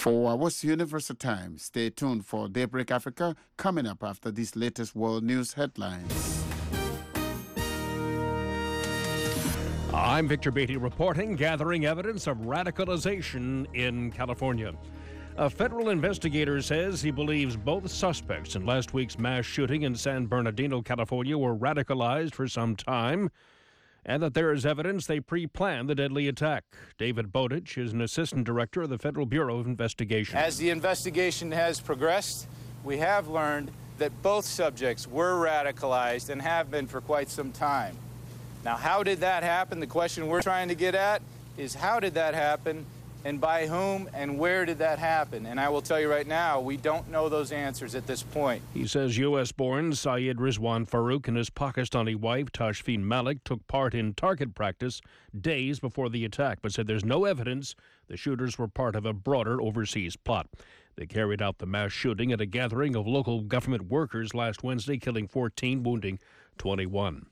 4 hours Universal Time. Stay tuned for Daybreak Africa coming up after these latest world news headlines. I'm Victor Beatty reporting, gathering evidence of radicalization in California. A federal investigator says he believes both suspects in last week's mass shooting in San Bernardino, California, were radicalized for some time, and that there is evidence they pre-planned the deadly attack. David Bowditch is an assistant director of the Federal Bureau of Investigation. As the investigation has progressed, we have learned that both subjects were radicalized and have been for quite some time. Now, how did that happen? The question we're trying to get at is how did that happen, and by whom, and where did that happen? And I will tell you right now, we don't know those answers at this point. He says U.S.-born Syed Rizwan Farouk and his Pakistani wife, Tashfeen Malik, took part in target practice days before the attack, but said there's no evidence the shooters were part of a broader overseas plot. They carried out the mass shooting at a gathering of local government workers last Wednesday, killing 14, wounding 21.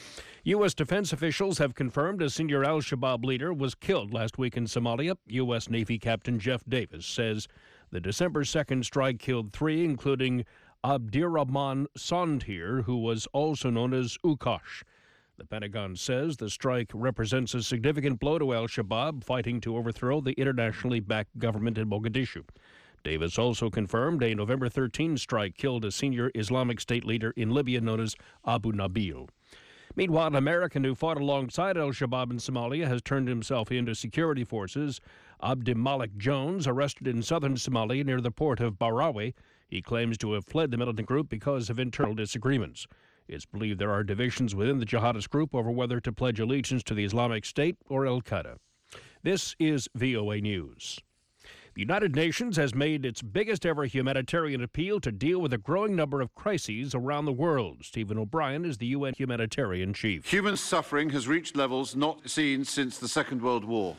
U.S. defense officials have confirmed a senior al-Shabaab leader was killed last week in Somalia. U.S. Navy Captain Jeff Davis says the December 2nd strike killed 3, including Abdirahman Sondhir, who was also known as Ukash. The Pentagon says the strike represents a significant blow to al-Shabaab, fighting to overthrow the internationally backed government in Mogadishu. Davis also confirmed a November 13 strike killed a senior Islamic State leader in Libya known as Abu Nabil. Meanwhile, an American who fought alongside al-Shabaab in Somalia has turned himself in to security forces. Abdimalik Jones, arrested in southern Somalia near the port of Barawe. He claims to have fled the militant group because of internal disagreements. It's believed there are divisions within the jihadist group over whether to pledge allegiance to the Islamic State or al-Qaeda. This is VOA News. The United Nations has made its biggest ever humanitarian appeal to deal with a growing number of crises around the world. Stephen O'Brien is the UN humanitarian chief. Human suffering has reached levels not seen since the Second World War.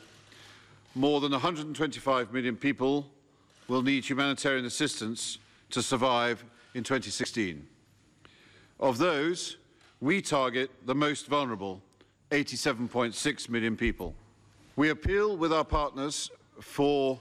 More than 125 million people will need humanitarian assistance to survive in 2016. Of those, we target the most vulnerable, 87.6 million people. We appeal with our partners for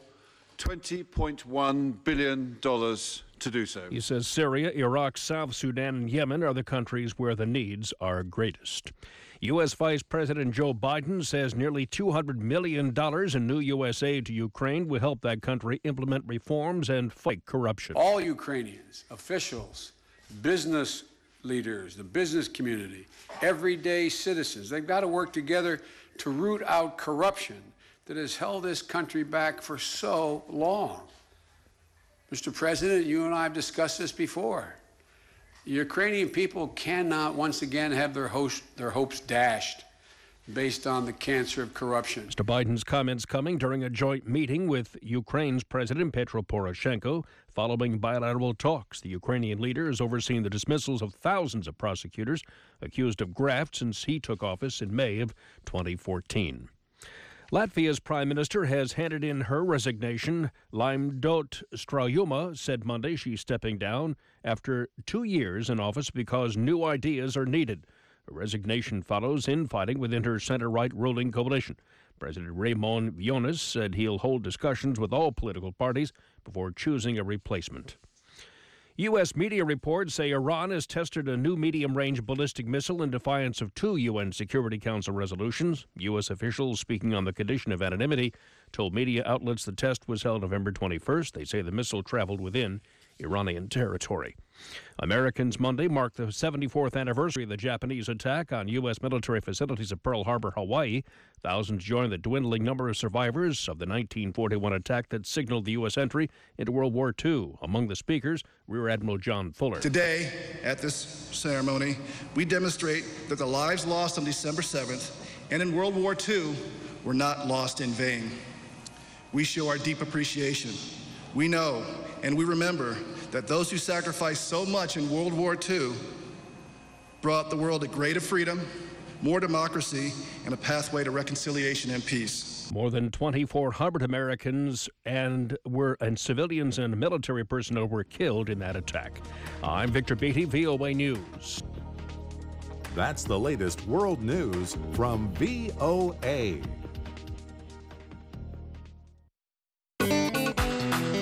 $20.1 billion to do so. He says Syria, Iraq, South Sudan, and Yemen are the countries where the needs are greatest. U.S. Vice President Joe Biden says nearly $200 million in new U.S. aid to Ukraine will help that country implement reforms and fight corruption. All Ukrainians, officials, business leaders, the business community, everyday citizens, they've got to work together to root out corruption that has held this country back for so long. Mr. President, you and I have discussed this before. The Ukrainian people cannot once again have their hopes dashed based on the cancer of corruption. Mr. Biden's comments coming during a joint meeting with Ukraine's President Petro Poroshenko following bilateral talks. The Ukrainian leader has overseen the dismissals of thousands of prosecutors accused of graft since he took office in May of 2014. Latvia's prime minister has handed in her resignation. Laimdot Straujuma said Monday she's stepping down after 2 years in office because new ideas are needed. A resignation follows infighting within her center-right ruling coalition. President Raimon Vionas said he'll hold discussions with all political parties before choosing a replacement. U.S. media reports say Iran has tested a new medium-range ballistic missile in defiance of 2 UN Security Council resolutions. U.S. officials, speaking on the condition of anonymity, told media outlets the test was held November 21st. They say the missile traveled within Iranian territory. Americans Monday marked the 74th anniversary of the Japanese attack on U.S. military facilities at Pearl Harbor, Hawaii. Thousands joined the dwindling number of survivors of the 1941 attack that signaled the U.S. entry into World War II. Among the speakers, Rear Admiral John Fuller. Today, at this ceremony, we demonstrate that the lives lost on December 7th and in World War II were not lost in vain. We show our deep appreciation. We know and we remember that those who sacrificed so much in World War II brought the world a greater freedom, more democracy, and a pathway to reconciliation and peace. More than 2,400 Americans and civilians and military personnel were killed in that attack. I'm Victor Beatty, VOA News. That's the latest world news from VOA.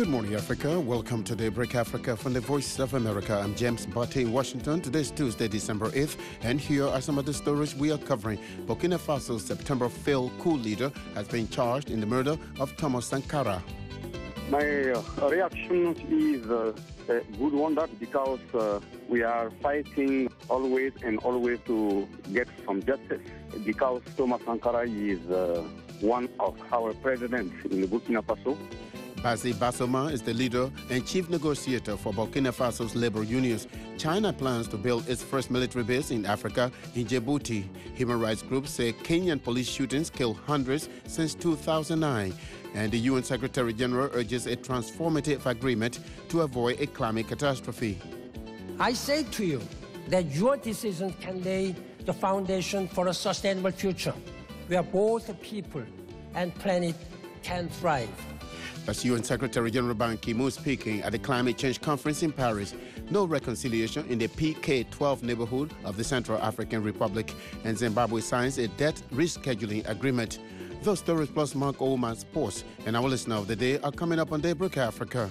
Good morning, Africa. Welcome to Daybreak Africa from the Voice of America. I'm James Botte in Washington. Today's Tuesday, December 8th, and here are some of the stories we are covering. Burkina Faso's September failed coup leader has been charged in the murder of Thomas Sankara. My reaction is a good one, that because we are fighting always and always to get some justice, because Thomas Sankara is one of our presidents in Burkina Faso. Bazi Bassoma is the leader and chief negotiator for Burkina Faso's labor unions. China plans to build its first military base in Africa in Djibouti. Human rights groups say Kenyan police shootings killed hundreds since 2009. And the UN Secretary General urges a transformative agreement to avoid a climate catastrophe. I say to you that your decisions can lay the foundation for a sustainable future where both the people and planet can thrive. That's UN Secretary General Ban Ki-moon speaking at the Climate Change Conference in Paris. No reconciliation in the PK-12 neighborhood of the Central African Republic, and Zimbabwe signs a debt rescheduling agreement. Those stories plus Mark Oman Sports and our listener of the day are coming up on Daybreak Africa.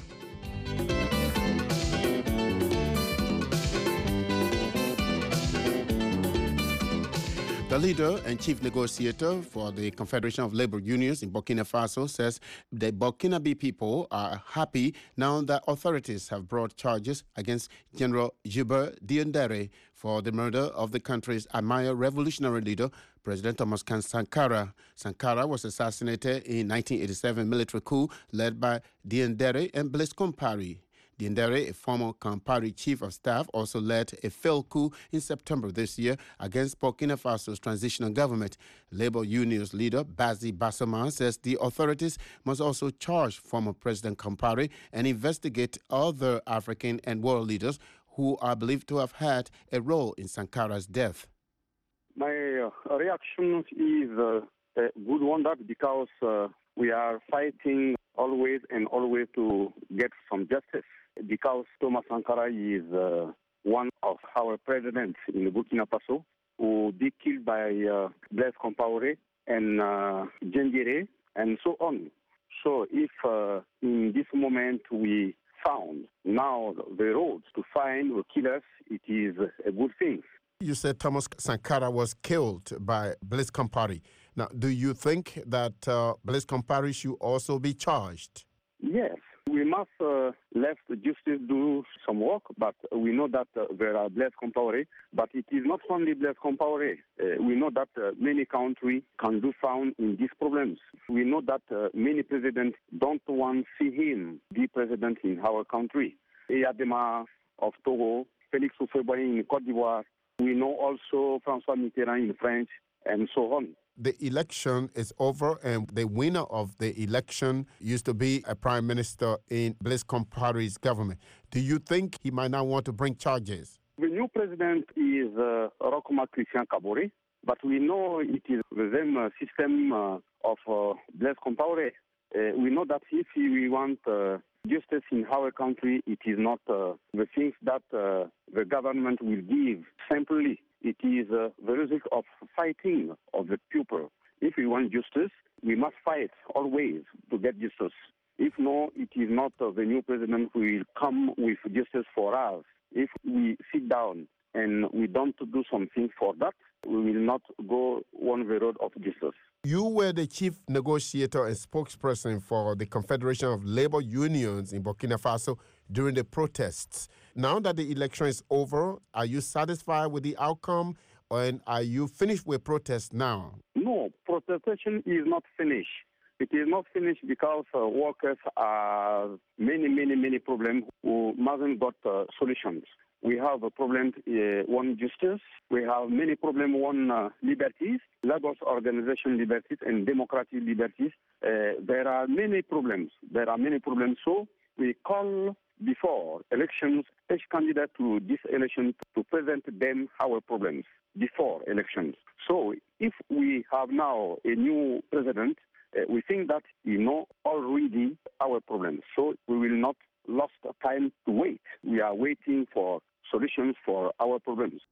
The leader and chief negotiator for the Confederation of Labor Unions in Burkina Faso says the Burkinabe people are happy now that authorities have brought charges against General Djibril Diendéré for the murder of the country's admired revolutionary leader, President Thomas Sankara. Sankara was assassinated in 1987 military coup led by Diendéré and Blaise Compaoré. Diendéré, a former Compaoré chief of staff, also led a failed coup in September this year against Burkina Faso's transitional government. Labor Union's leader, Bazi Bassoma, says the authorities must also charge former President Compaoré and investigate other African and world leaders who are believed to have had a role in Sankara's death. My reaction is a good one, that because we are fighting always and always to get some justice, because Thomas Sankara is one of our presidents in Burkina Faso who be killed by Blaise Compaoré and Diendéré and so on. So if in this moment we found now the roads to find the killers, it is a good thing. You said Thomas Sankara was killed by Blaise Compaoré. Now, do you think that Blaise Compaoré should also be charged? Yes. We must let justice do some work, but we know that there are Blaise Compaoré, but it is not only Blaise Compaoré. We know that many countries can be found in these problems. We know that many presidents don't want to see him be president in our country. Eyadema of Togo, Félix Houphouët-Boigny in Côte d'Ivoire. We know also François Mitterrand in France, and so on. The election is over, and the winner of the election used to be a prime minister in Blaise Compaoré's government. Do you think he might not want to bring charges? The new president is Roch-Marc Christian Kaboré, but we know it is the same system of Blaise Compaoré. We know that if we want justice in our country, it is not the things that the government will give simply. It is the result of fighting of the people. If we want justice, we must fight always to get justice. If no, it is not the new president who will come with justice for us. If we sit down and we don't do something for that, we will not go on the road of justice. You were the chief negotiator and spokesperson for the Confederation of Labor Unions in Burkina Faso during the protests. Now that the election is over, are you satisfied with the outcome, and are you finished with protests now? No, protestation is not finished. It is not finished because workers are many problems who mustn't got solutions. We have a problem on justice. We have many problems on liberties, labor organization liberties, and democratic liberties. There are many problems. So we call before elections each candidate to this election to present them our problems before elections. So if we have now a new president, we think that he knows already our problems. So we will not lose time to wait. We are waiting for solutions for our problems.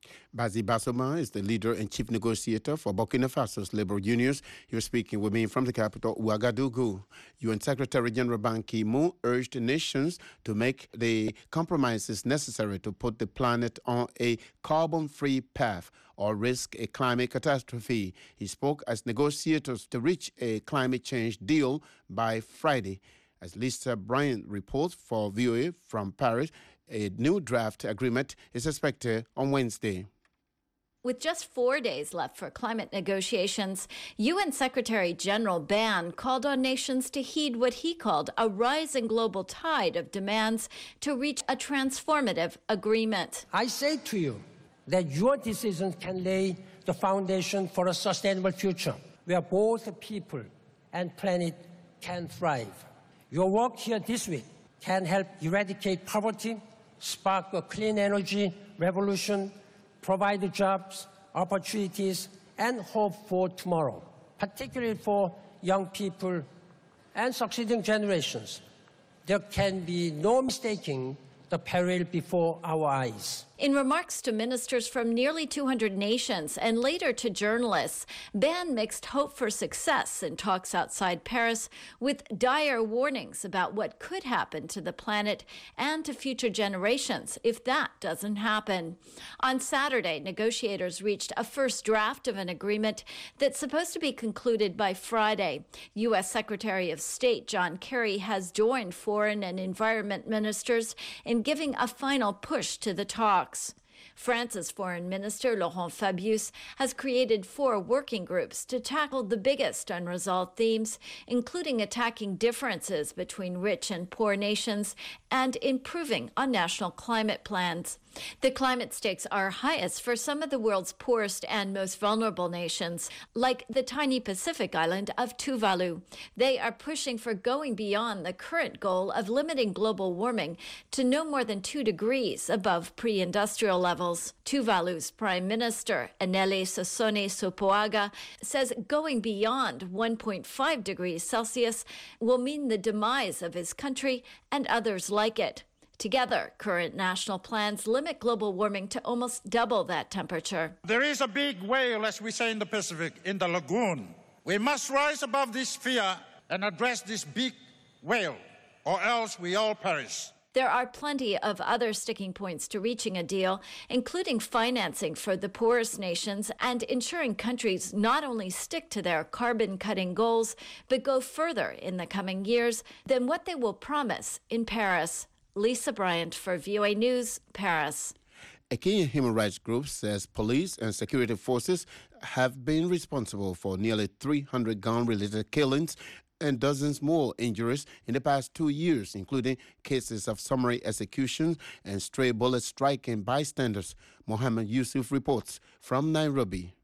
Bazi Basoma is the leader and chief negotiator for Burkina Faso's labor unions. He was speaking with me from the capital, Ouagadougou. UN Secretary General Ban Ki-moon urged the nations to make the compromises necessary to put the planet on a carbon-free path or risk a climate catastrophe. He spoke as negotiators to reach a climate change deal by Friday. As Lisa Bryant reports for VOA from Paris, a new draft agreement is expected on Wednesday. With just 4 days left for climate negotiations, UN Secretary General Ban called on nations to heed what he called a rising global tide of demands to reach a transformative agreement. I say to you that your decisions can lay the foundation for a sustainable future where both people and planet can thrive. Your work here this week can help eradicate poverty, spark a clean energy revolution, provide jobs, opportunities, and hope for tomorrow, particularly for young people and succeeding generations. There can be no mistaking the peril before our eyes. In remarks to ministers from nearly 200 nations and later to journalists, Ban mixed hope for success in talks outside Paris with dire warnings about what could happen to the planet and to future generations if that doesn't happen. On Saturday, negotiators reached a first draft of an agreement that's supposed to be concluded by Friday. U.S. Secretary of State John Kerry has joined foreign and environment ministers in giving a final push to the talks. France's Foreign Minister Laurent Fabius has created 4 working groups to tackle the biggest unresolved themes, including attacking differences between rich and poor nations and improving on national climate plans. The climate stakes are highest for some of the world's poorest and most vulnerable nations, like the tiny Pacific island of Tuvalu. They are pushing for going beyond the current goal of limiting global warming to no more than 2 degrees above pre-industrial levels. Tuvalu's Prime Minister, Enele Sassone Sopoaga, says going beyond 1.5 degrees Celsius will mean the demise of his country and others like it. Together, current national plans limit global warming to almost double that temperature. There is a big whale, as we say in the Pacific, in the lagoon. We must rise above this fear and address this big whale, or else we all perish. There are plenty of other sticking points to reaching a deal, including financing for the poorest nations and ensuring countries not only stick to their carbon-cutting goals, but go further in the coming years than what they will promise in Paris. Lisa Bryant for VOA News, Paris. A Kenyan human rights group says police and security forces have been responsible for nearly 300 gun-related killings and dozens more injuries in the past 2 years, including cases of summary executions and stray bullet striking bystanders. Mohammed Yusuf reports from Nairobi.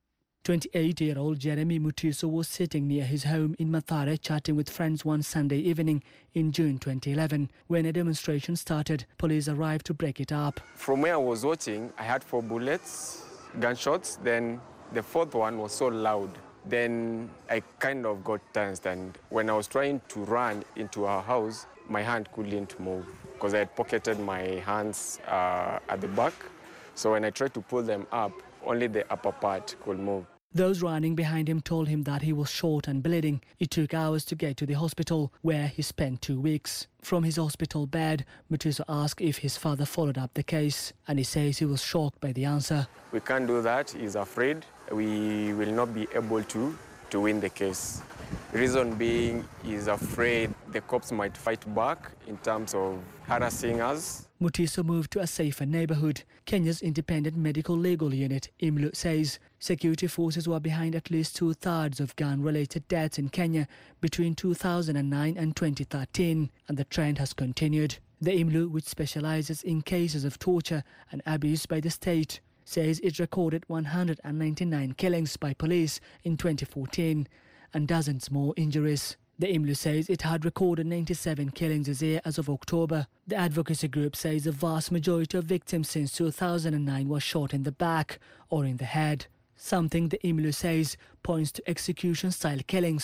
28-year-old Jeremy Mutiso was sitting near his home in Mathare chatting with friends one Sunday evening in June 2011. When a demonstration started, police arrived to break it up. From where I was watching, I had 4 bullets, gunshots. Then the 4th one was so loud. Then I kind of got tensed, and when I was trying to run into our house, my hand couldn't move because I had pocketed my hands at the back. So when I tried to pull them up, only the upper part could move. Those running behind him told him that he was shot and bleeding. It took hours to get to the hospital, where he spent 2 weeks. From his hospital bed, Mutiso asked if his father followed up the case, and he says he was shocked by the answer. We can't do that. He's afraid we will not be able to win the case. Reason being, he's afraid the cops might fight back in terms of harassing us. Mutiso moved to a safer neighborhood. Kenya's Independent Medical Legal Unit, IMLU, says security forces were behind at least 2/3 of gun-related deaths in Kenya between 2009 and 2013, and the trend has continued. The IMLU, which specializes in cases of torture and abuse by the state, says it recorded 199 killings by police in 2014 and dozens more injuries. The IMLU says it had recorded 97 killings this year as of October. The advocacy group says the vast majority of victims since 2009 were shot in the back or in the head, something the IMLU says points to execution-style killings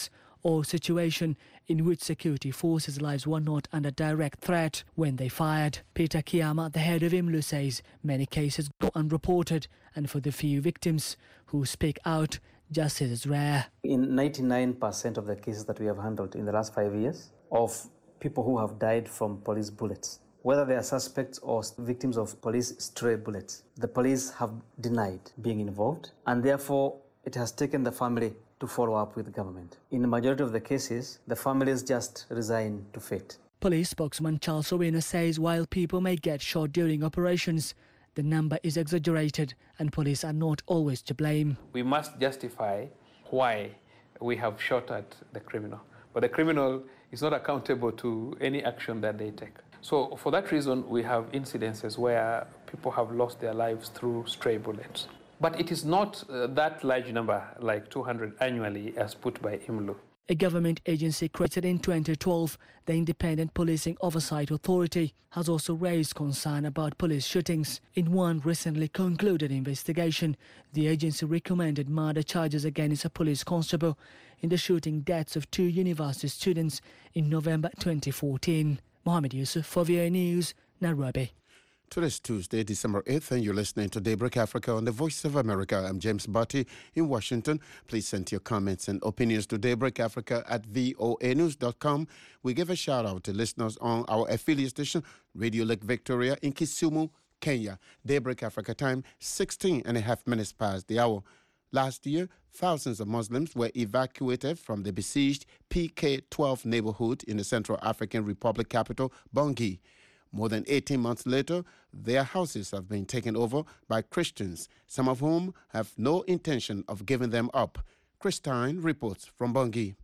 or situation in which security forces' lives were not under direct threat when they fired. Peter Kiyama, the head of IMLU, says many cases go unreported, and for the few victims who speak out, justice is rare. In 99% of the cases that we have handled in the last 5 years, of people who have died from police bullets, whether they are suspects or victims of police stray bullets, the police have denied being involved, and therefore it has taken the family to follow up with the government. In the majority of the cases, the families just resign to fate. Police spokesman Charles Owino says while people may get shot during operations, the number is exaggerated and police are not always to blame. We must justify why we have shot at the criminal, but the criminal is not accountable to any action that they take. So for that reason, we have incidences where people have lost their lives through stray bullets. But it is not that large number, like 200 annually, as put by IMLU. A government agency created in 2012, the Independent Policing Oversight Authority, has also raised concern about police shootings. In one recently concluded investigation, the agency recommended murder charges against a police constable in the shooting deaths of 2 university students in November 2014. Mohammed Yusuf for VOA News, Nairobi. Today's Tuesday, December 8th, and you're listening to Daybreak Africa on the Voice of America. I'm James Barty in Washington. Please send your comments and opinions to daybreakafrica@voanews.com. We give a shout-out to listeners on our affiliate station, Radio Lake Victoria in Kisumu, Kenya. Daybreak Africa time, 16 and a half minutes past the hour. Last year, thousands of Muslims were evacuated from the besieged PK-12 neighborhood in the Central African Republic capital, Bangui. More than 18 months later, their houses have been taken over by Christians, some of whom have no intention of giving them up. Chris Stein reports from Bangui.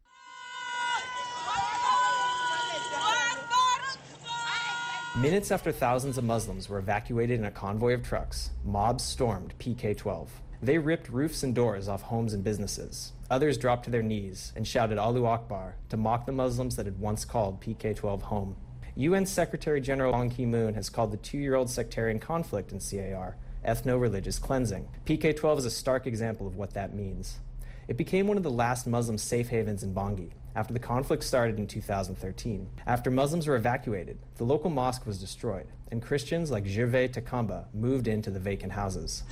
Minutes after thousands of Muslims were evacuated in a convoy of trucks, mobs stormed PK-12. They ripped roofs and doors off homes and businesses. Others dropped to their knees and shouted Allahu Akbar to mock the Muslims that had once called PK-12 home. UN Secretary General Ban Ki-moon has called the 2-year-old sectarian conflict in CAR ethno-religious cleansing. PK-12 is a stark example of what that means. It became one of the last Muslim safe havens in Bangui after the conflict started in 2013. After Muslims were evacuated, the local mosque was destroyed, and Christians like Gervais Takamba moved into the vacant houses.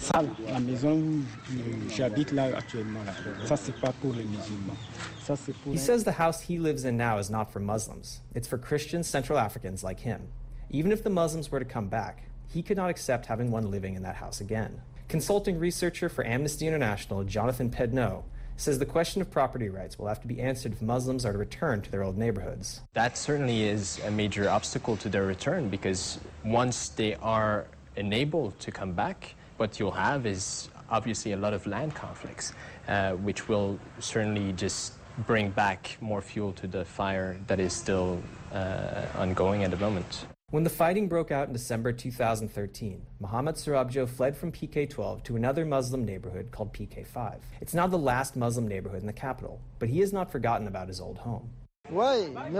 He says the house he lives in now is not for Muslims. It's for Christian Central Africans like him. Even if the Muslims were to come back, he could not accept having one living in that house again. Consulting researcher for Amnesty International, Jonathan Pedneau, says the question of property rights will have to be answered if Muslims are to return to their old neighborhoods. That certainly is a major obstacle to their return, because once they are enabled to come back, what you'll have is obviously a lot of land conflicts, which will certainly just bring back more fuel to the fire that is still ongoing at the moment. When the fighting broke out in December 2013, Mohamed Sarabjo fled from PK-12 to another Muslim neighborhood called PK-5. It's now the last Muslim neighborhood in the capital, but he has not forgotten about his old home. When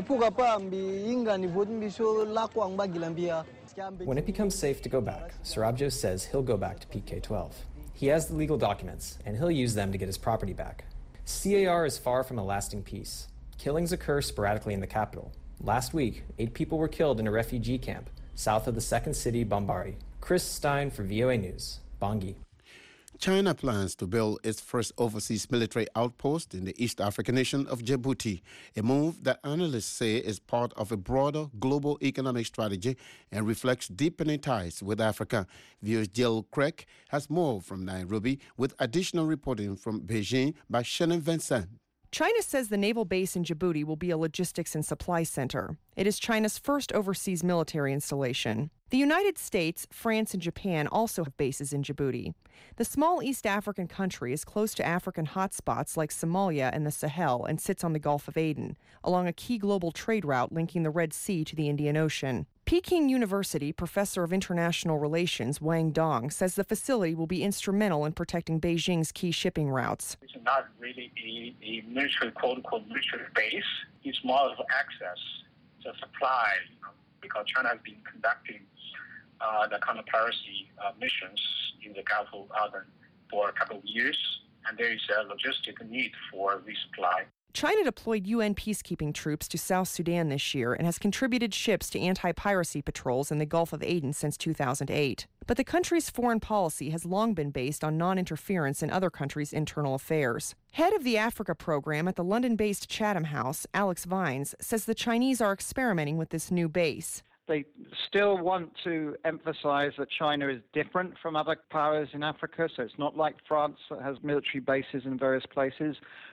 it becomes safe to go back, Sarabjo says he'll go back to PK-12. He has the legal documents, and he'll use them to get his property back. CAR is far from a lasting peace. Killings occur sporadically in the capital. Last week, 8 people were killed in a refugee camp south of the second city, Bambari. Chris Stein for VOA News, Bangui. China plans to build its first overseas military outpost in the East African nation of Djibouti, a move that analysts say is part of a broader global economic strategy and reflects deepening ties with Africa. VOA's Jill Craig has more from Nairobi with additional reporting from Beijing by Shannon Vincent. China says the naval base in Djibouti will be a logistics and supply center. It is China's first overseas military installation. The United States, France, and Japan also have bases in Djibouti. The small East African country is close to African hotspots like Somalia and the Sahel and sits on the Gulf of Aden, along a key global trade route linking the Red Sea to the Indian Ocean. Peking University professor of international relations Wang Dong says the facility will be instrumental in protecting Beijing's key shipping routes. It's not really a military, quote-unquote, military base. It's more of access to supply, because China has been conducting the counter-piracy missions in the Gulf of Aden for a couple of years, and there is a logistic need for resupply. China deployed UN peacekeeping troops to South Sudan this year and has contributed ships to anti-piracy patrols in the Gulf of Aden since 2008. But the country's foreign policy has long been based on non-interference in other countries' internal affairs. Head of the Africa program at the London-based Chatham House, Alex Vines, says the Chinese are experimenting with this new base. They still want to emphasize that China is different from other powers in Africa, so it's not like France that has military bases in various places,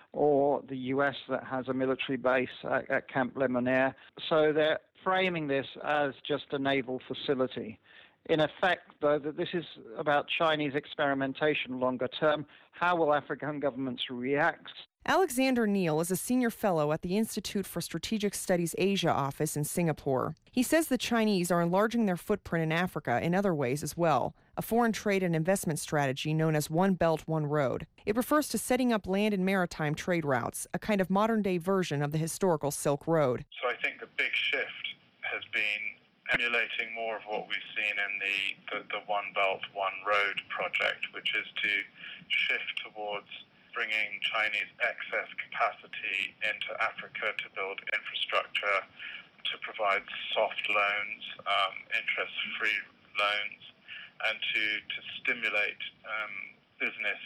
or the US that has a military base at Camp Lemonnier. So they're framing this as just a naval facility. In effect, though, that this is about Chinese experimentation longer term. How will African governments react? Alexander Neal is a senior fellow at the Institute for Strategic Studies Asia office in Singapore. He says the Chinese are enlarging their footprint in Africa in other ways as well, a foreign trade and investment strategy known as One Belt, One Road. It refers to setting up land and maritime trade routes, a kind of modern-day version of the historical Silk Road. So I think the big shift has been emulating more of what we've seen in the One Belt, One Road project, which is to shift towards bringing Chinese excess capacity into Africa to build infrastructure, to provide soft loans, interest-free loans, and to stimulate business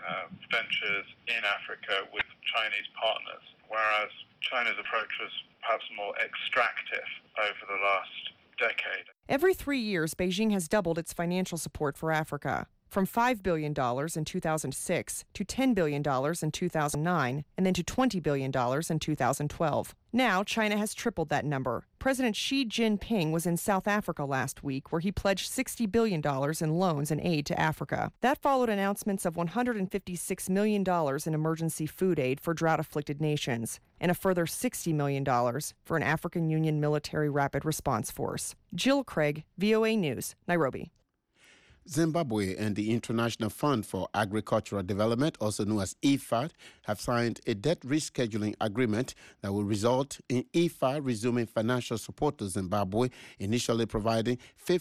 ventures in Africa with Chinese partners, whereas China's approach was perhaps more extractive over the last decade. Every 3 years, Beijing has doubled its financial support for Africa, from $5 billion in 2006 to $10 billion in 2009, and then to $20 billion in 2012. Now, China has tripled that number. President Xi Jinping was in South Africa last week, where he pledged $60 billion in loans and aid to Africa. That followed announcements of $156 million in emergency food aid for drought-afflicted nations, and a further $60 million for an African Union military rapid response force. Jill Craig, VOA News, Nairobi. Zimbabwe and the International Fund for Agricultural Development, also known as IFAD, have signed a debt rescheduling agreement that will result in IFAD resuming financial support to Zimbabwe, initially providing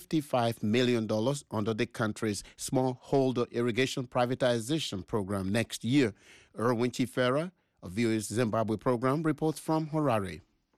$55 million under the country's smallholder irrigation privatization program next year. Erwin Chifera of VOA's Zimbabwe program reports from Harare.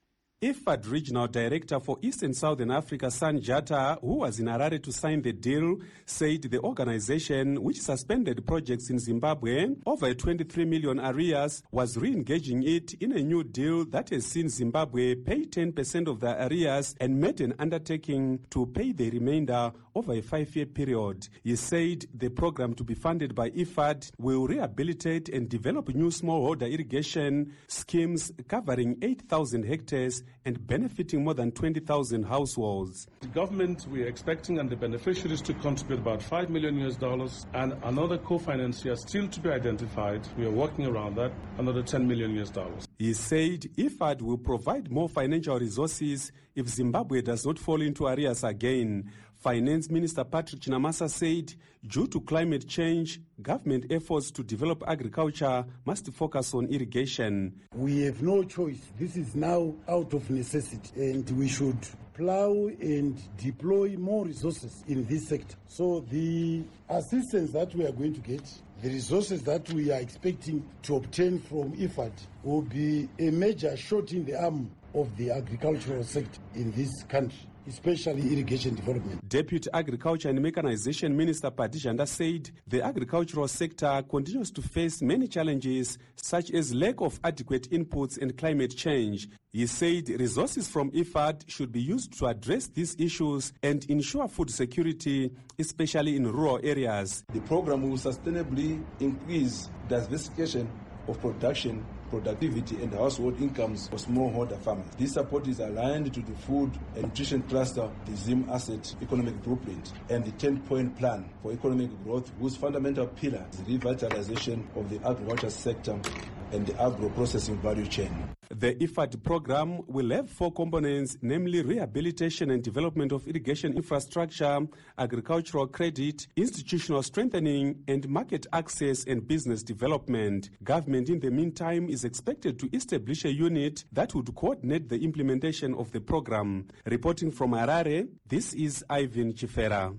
IFAD Regional Director for East and Southern Africa, Sanjata, who was in Harare to sign the deal, said the organization, which suspended projects in Zimbabwe over a 23 million arrears, was re-engaging it in a new deal that has seen Zimbabwe pay 10% of the arrears and made an undertaking to pay the remainder over a 5-year period. He said the program to be funded by IFAD will rehabilitate and develop new smallholder irrigation schemes covering 8,000 hectares and benefiting more than 20,000 households. The government, we are expecting, and the beneficiaries to contribute about $5 million and another co-financier still to be identified. We are working around that, another $10 million. He said IFAD will provide more financial resources if Zimbabwe does not fall into arrears again. Finance Minister Patrick Chinamasa said, due to climate change, government efforts to develop agriculture must focus on irrigation. We have no choice. This is now out of necessity, and we should plow and deploy more resources in this sector. So the assistance that we are going to get, the resources that we are expecting to obtain from IFAD will be a major shot in the arm of the agricultural sector in this country, especially irrigation development. Deputy Agriculture and Mechanization Minister Padijanda said the agricultural sector continues to face many challenges, such as lack of adequate inputs and climate change. He said resources from IFAD should be used to address these issues and ensure food security, especially in rural areas. The program will sustainably increase diversification of production, productivity and household incomes for smallholder farmers. This support is aligned to the Food and Nutrition Cluster, the ZIM Asset Economic Blueprint, and the 10-point plan for economic growth, whose fundamental pillar is the revitalization of the agriculture sector and the agro-processing value chain. The IFAD program will have 4 components, namely rehabilitation and development of irrigation infrastructure, agricultural credit, institutional strengthening, and market access and business development. Government, in the meantime, is expected to establish a unit that would coordinate the implementation of the program. Reporting from Harare, this is Ivan Chifera.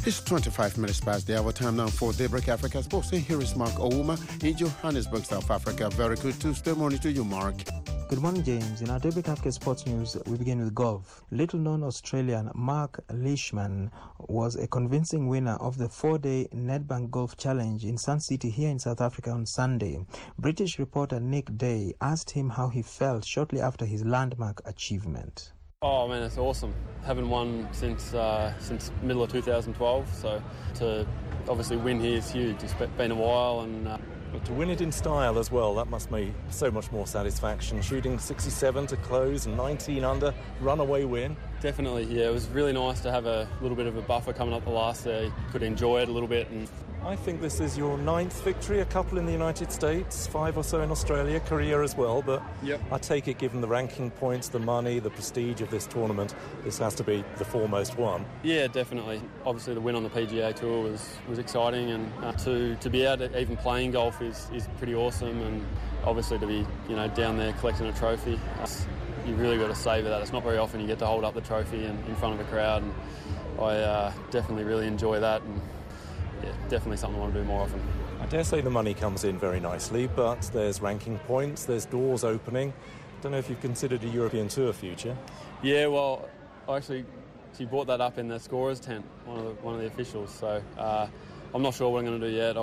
It's 25 minutes past the hour. Time now for Daybreak Africa Sports. And here is Mark Ouma in Johannesburg, South Africa. Very good Tuesday morning to you, Mark. Good morning, James. In our Daybreak Africa Sports News, we begin with golf. Little-known Australian Mark Leishman was a convincing winner of the 4-day Nedbank Golf Challenge in Sun City here in South Africa on Sunday. British reporter Nick Day asked him how he felt shortly after his landmark achievement. Oh man, it's awesome. Haven't won since middle of 2012, so to obviously win here is huge. It's been a while, and but to win it in style as well, that must be so much more satisfaction. Shooting 67 to close, 19 under, runaway win. Definitely, yeah. It was really nice to have a little bit of a buffer coming up the last day. Could enjoy it a little bit. And I think this is your 9th victory, a couple in the United States, 5 or so in Australia, Korea as well, but yep. I take it, given the ranking points, the money, the prestige of this tournament, this has to be the foremost one. Yeah, definitely. Obviously the win on the PGA Tour was exciting, and to be out even playing golf is pretty awesome, and obviously to be down there collecting a trophy, you've really got to savour that. It's not very often you get to hold up the trophy in front of a crowd, and I definitely really enjoy that. And yeah, definitely something I want to do more often. I dare say the money comes in very nicely, but there's ranking points, there's doors opening. Don't know if you've considered a European Tour future. Yeah, well, she brought that up in the scorer's tent, one of the officials. So I'm not sure what I'm going to do yet.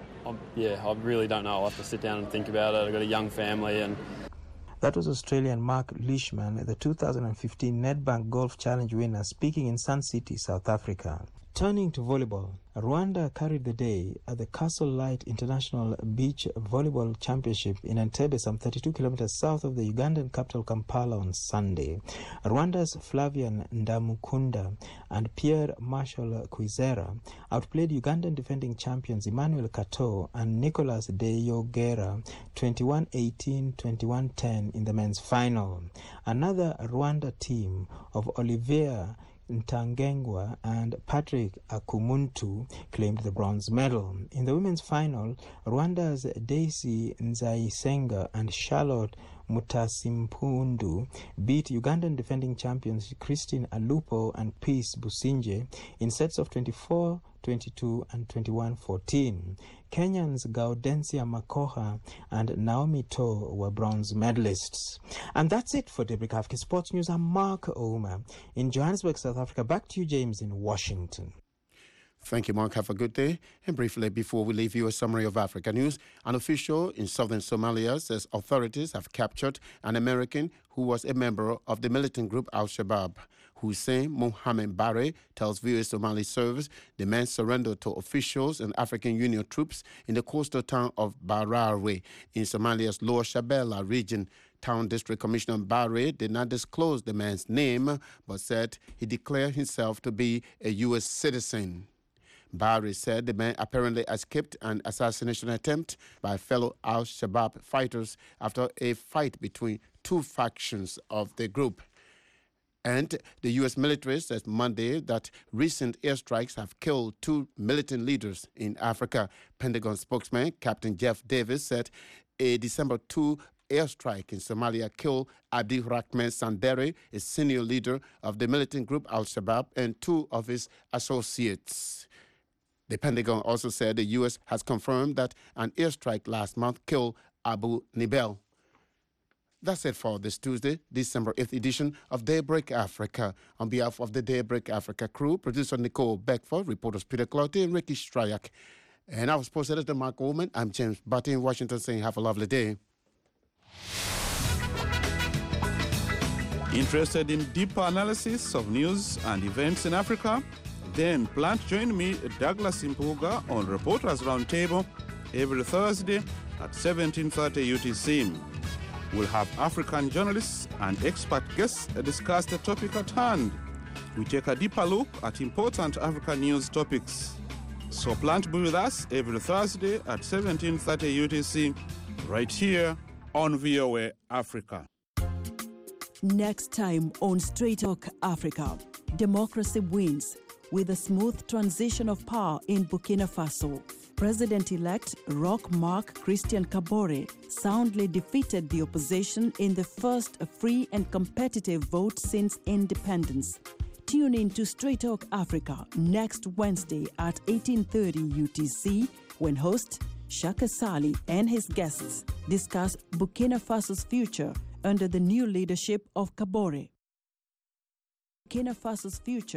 I really don't know. I'll have to sit down and think about it. I've got a young family. And that was Australian Mark Leishman, the 2015 Nedbank Golf Challenge winner, speaking in Sun City, South Africa. Turning to volleyball, Rwanda carried the day at the Castle Light International Beach Volleyball Championship in Entebbe, some 32 kilometers south of the Ugandan capital Kampala on Sunday. Rwanda's Flavian Ndamukunda and Pierre Marshall Kwizera outplayed Ugandan defending champions Emmanuel Kato and Nicholas Deyogera 21-18, 21-10 in the men's final. Another Rwanda team of Olivier Ntangengwa and Patrick Akumuntu claimed the bronze medal. In the women's final, Rwanda's Daisy Nzayisenga and Charlotte Mutasimpundu beat Ugandan defending champions Christine Alupo and Peace Businje in sets of 24, 22 and 21-14. Kenyans Gaudensia Makoha and Naomi To were bronze medalists. And that's it for Daybreak Africa Sports News. I'm Mark Ouma in Johannesburg, South Africa. Back to you, James, in Washington. Thank you, Mark. Have a good day. And briefly, before we leave you, a summary of Africa news. An official in southern Somalia says authorities have captured an American who was a member of the militant group Al-Shabaab. Hussein Mohamed Bare tells VOA Somali Service the man surrendered to officials and African Union troops in the coastal town of Barawe in Somalia's Lower Shabelle region. Town District Commissioner Bare did not disclose the man's name, but said he declared himself to be a U.S. citizen. Bare said the man apparently escaped an assassination attempt by fellow Al-Shabaab fighters after a fight between two factions of the group. And the U.S. military says Monday that recent airstrikes have killed two militant leaders in Africa. Pentagon spokesman Captain Jeff Davis said a December 2 airstrike in Somalia killed Abdirahman Sandere, a senior leader of the militant group Al-Shabaab, and two of his associates. The Pentagon also said the U.S. has confirmed that an airstrike last month killed Abu Nibel. That's it for this Tuesday, December 8th edition of Daybreak Africa. On behalf of the Daybreak Africa crew, producer Nicole Beckford, reporters Peter Cloutey and Ricky Stryak, and our sports editor Mark Ullman, I'm James Butty in Washington saying have a lovely day. Interested in deeper analysis of news and events in Africa? Then plan to join me, Douglas Impuga, on Reporters Roundtable every Thursday at 17:30 UTC. We'll have African journalists and expert guests discuss the topic at hand. We take a deeper look at important African news topics. So plan to be with us every Thursday at 17:30 UTC, right here on VOA Africa. Next time on Straight Talk Africa, democracy wins with a smooth transition of power in Burkina Faso. President-elect Roch Marc Christian Kabore soundly defeated the opposition in the first free and competitive vote since independence. Tune in to Straight Talk Africa next Wednesday at 18:30 UTC when host Shaka Sali and his guests discuss Burkina Faso's future under the new leadership of Kabore. Burkina Faso's future